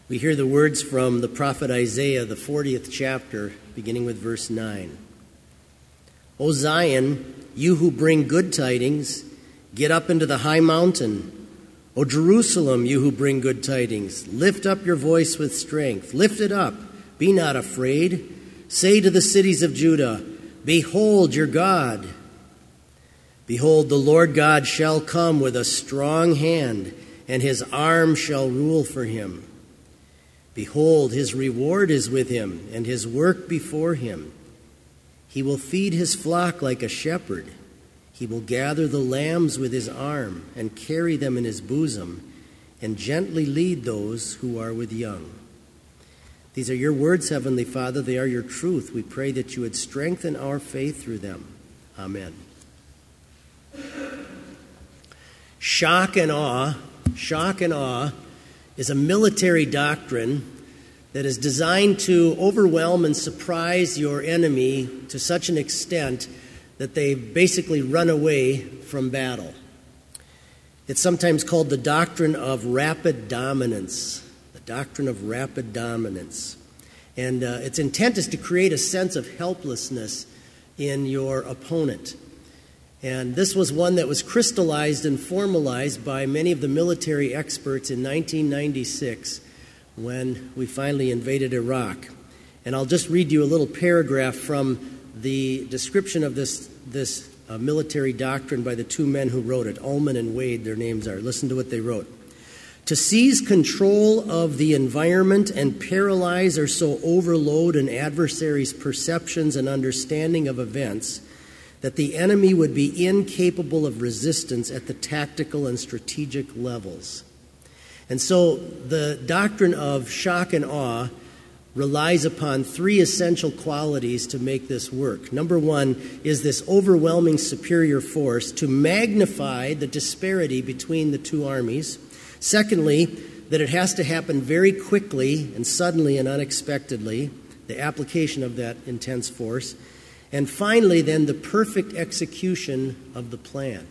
We hear the words from the prophet Isaiah, the 40th chapter, beginning with verse 9. O Zion, you who bring good tidings, get up into the high mountain. O Jerusalem, you who bring good tidings, lift up your voice with strength. Lift it up, be not afraid. Say to the cities of Judah, behold your God. Behold, the Lord God shall come with a strong hand, and his arm shall rule for him. Behold, his reward is with him, and his work before him. He will feed his flock like a shepherd. He will gather the lambs with his arm, and carry them in his bosom, and gently lead those who are with young. These are your words, Heavenly Father. They are your truth. We pray that you would strengthen our faith through them. Amen. Shock and awe is a military doctrine that is designed to overwhelm and surprise your enemy to such an extent that they basically run away from battle. It's sometimes called the doctrine of rapid dominance. The doctrine of rapid dominance. And its intent is to create a sense of helplessness in your opponent. And this was one that was crystallized and formalized by many of the military experts in 1996 when we finally invaded Iraq. And I'll just read you a little paragraph from the description of this military doctrine by the two men who wrote it, Ullman and Wade, their names are. Listen to what they wrote. To seize control of the environment and paralyze or so overload an adversary's perceptions and understanding of events that the enemy would be incapable of resistance at the tactical and strategic levels. And so the doctrine of shock and awe relies upon three essential qualities to make this work. Number one is this overwhelming superior force to magnify the disparity between the two armies. Secondly, that it has to happen very quickly and suddenly and unexpectedly, the application of that intense force. And finally, then, the perfect execution of the plan.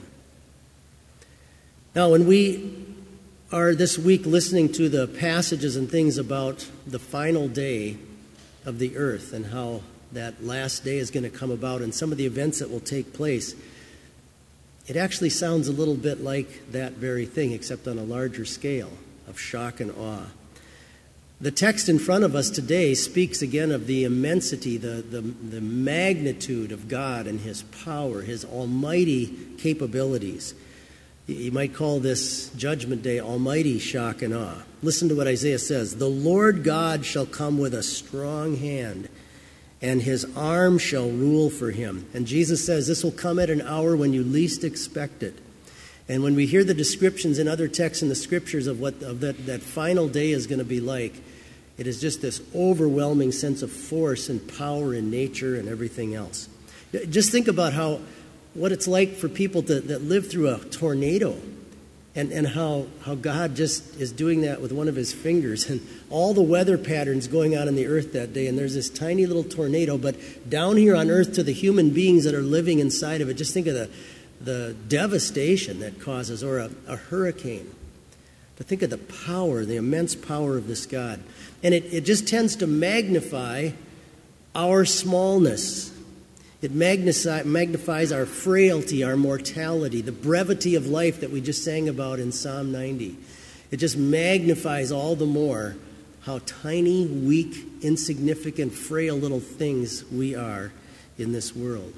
Now, when we are this week listening to the passages and things about the final day of the earth and how that last day is going to come about and some of the events that will take place, it actually sounds a little bit like that very thing, except on a larger scale of shock and awe. The text in front of us today speaks again of the immensity, the magnitude of God and his power, his almighty capabilities. You might call this Judgment Day almighty shock and awe. Listen to what Isaiah says. The Lord God shall come with a strong hand, and his arm shall rule for him. And Jesus says this will come at an hour when you least expect it. And when we hear the descriptions in other texts in the scriptures of what that final day is going to be like, it is just this overwhelming sense of force and power in nature and everything else. Just think about what it's like for people that live through a tornado and how God just is doing that with one of his fingers, and all the weather patterns going on in the earth that day, and there's this tiny little tornado, but down here on earth to the human beings that are living inside of it, just think of the devastation that causes, or a hurricane. But think of the power, the immense power of this God. And it just tends to magnify our smallness. It magnifies our frailty, our mortality, the brevity of life that we just sang about in Psalm 90. It just magnifies all the more how tiny, weak, insignificant, frail little things we are in this world.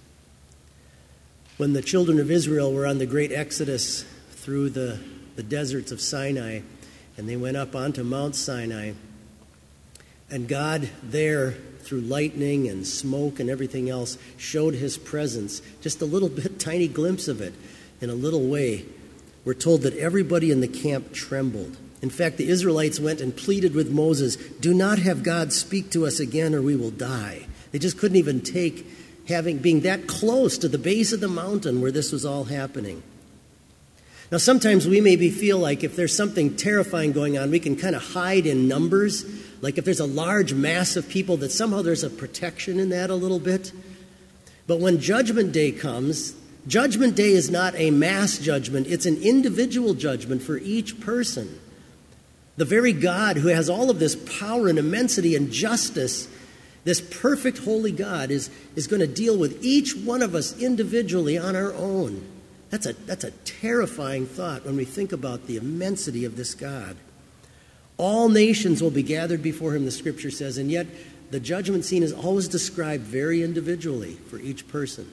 When the children of Israel were on the great exodus through the deserts of Sinai, and they went up onto Mount Sinai, and God there, through lightning and smoke and everything else, showed his presence, just a little bit, tiny glimpse of it in a little way. We're told that everybody in the camp trembled. In fact, the Israelites went and pleaded with Moses, do not have God speak to us again or we will die. They just couldn't even take being that close to the base of the mountain where this was all happening. Now, sometimes we maybe feel like if there's something terrifying going on, we can kind of hide in numbers. Like if there's a large mass of people, that somehow there's a protection in that a little bit. But when Judgment Day comes, Judgment Day is not a mass judgment. It's an individual judgment for each person. The very God who has all of this power and immensity and justice, this perfect holy God, is going to deal with each one of us individually on our own. That's a terrifying thought when we think about the immensity of this God. All nations will be gathered before him, the scripture says, and yet the judgment scene is always described very individually for each person.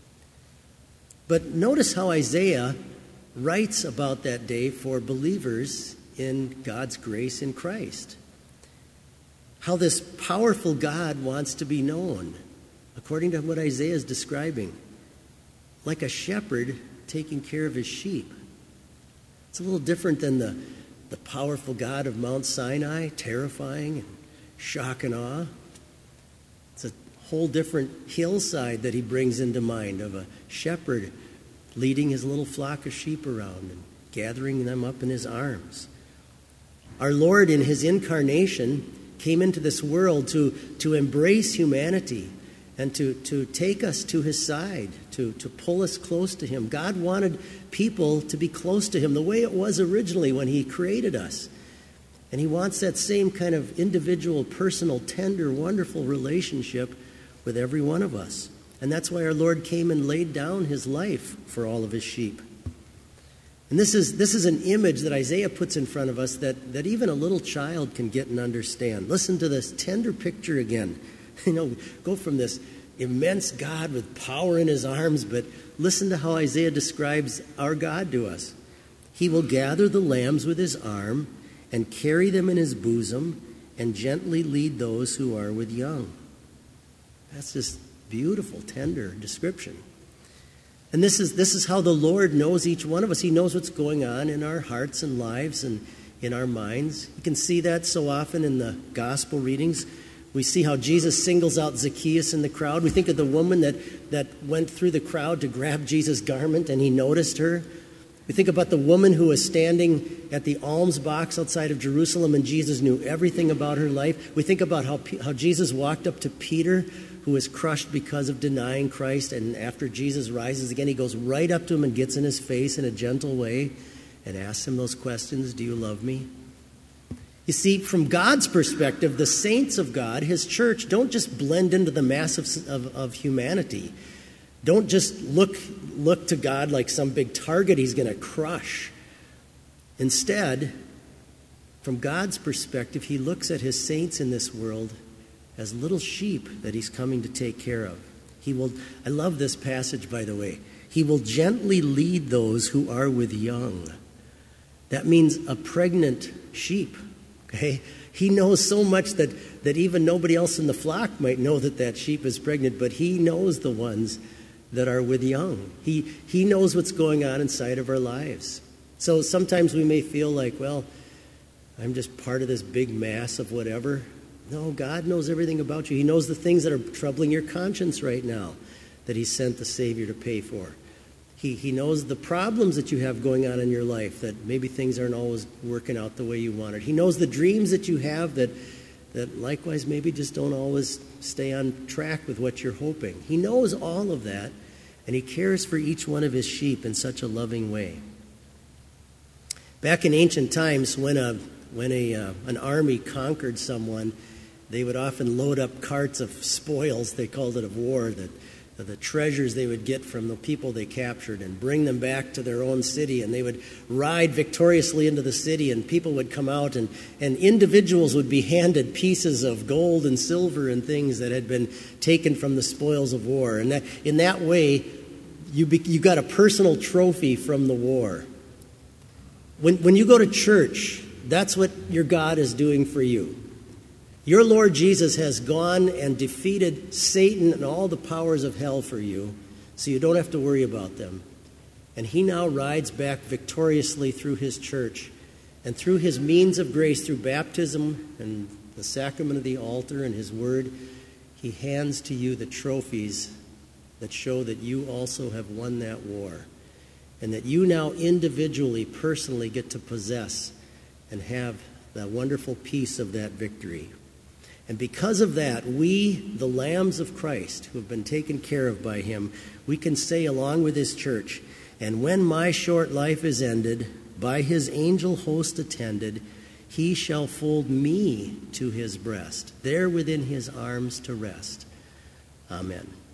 But notice how Isaiah writes about that day for believers in God's grace in Christ. How this powerful God wants to be known, according to what Isaiah is describing, like a shepherd taking care of his sheep. It's a little different than the powerful God of Mount Sinai, terrifying and shock and awe. It's a whole different hillside that he brings into mind of a shepherd leading his little flock of sheep around and gathering them up in his arms. Our Lord, in his incarnation, came into this world to embrace humanity and to take us to his side, to pull us close to him. God wanted people to be close to him the way it was originally when he created us. And he wants that same kind of individual, personal, tender, wonderful relationship with every one of us. And that's why our Lord came and laid down his life for all of his sheep. And this is an image that Isaiah puts in front of us that even a little child can get and understand. Listen to this tender picture again. Go from this immense God with power in his arms, but listen to how Isaiah describes our God to us. He will gather the lambs with his arm and carry them in his bosom and gently lead those who are with young. That's just beautiful, tender description. And this is how the Lord knows each one of us. He knows what's going on in our hearts and lives and in our minds. You can see that so often in the gospel readings. We see how Jesus singles out Zacchaeus in the crowd. We think of the woman that went through the crowd to grab Jesus' garment and he noticed her. We think about the woman who was standing at the alms box outside of Jerusalem and Jesus knew everything about her life. We think about how Jesus walked up to Peter, who was crushed because of denying Christ, and after Jesus rises again, he goes right up to him and gets in his face in a gentle way and asks him those questions. Do you love me? You see, from God's perspective, the saints of God, his church, don't just blend into the mass of humanity. Don't just look to God like some big target he's going to crush. Instead, from God's perspective, he looks at his saints in this world as little sheep that he's coming to take care of. I love this passage, by the way. He will gently lead those who are with young. That means a pregnant sheep. Okay? He knows so much that even nobody else in the flock might know that sheep is pregnant, but he knows the ones that are with young. He knows what's going on inside of our lives. So sometimes we may feel like, well, I'm just part of this big mass of whatever. No, God knows everything about you. He knows the things that are troubling your conscience right now that he sent the Savior to pay for. He knows the problems that you have going on in your life, that maybe things aren't always working out the way you wanted. He knows the dreams that you have that likewise maybe just don't always stay on track with what you're hoping. He knows all of that, and he cares for each one of his sheep in such a loving way. Back in ancient times, when an army conquered someone, they would often load up carts of spoils, they called it, of war, the treasures they would get from the people they captured, and bring them back to their own city. And they would ride victoriously into the city, and people would come out, and individuals would be handed pieces of gold and silver and things that had been taken from the spoils of war. And in that way, you got a personal trophy from the war. When you go to church, that's what your God is doing for you. Your Lord Jesus has gone and defeated Satan and all the powers of hell for you, so you don't have to worry about them. And he now rides back victoriously through his church, and through his means of grace, through baptism and the sacrament of the altar and his word, he hands to you the trophies that show that you also have won that war, and that you now individually, personally get to possess and have the wonderful peace of that victory. And because of that, we, the lambs of Christ, who have been taken care of by him, we can say along with his church, "And when my short life is ended, by his angel host attended, He shall fold me to his breast, there within his arms to rest. Amen.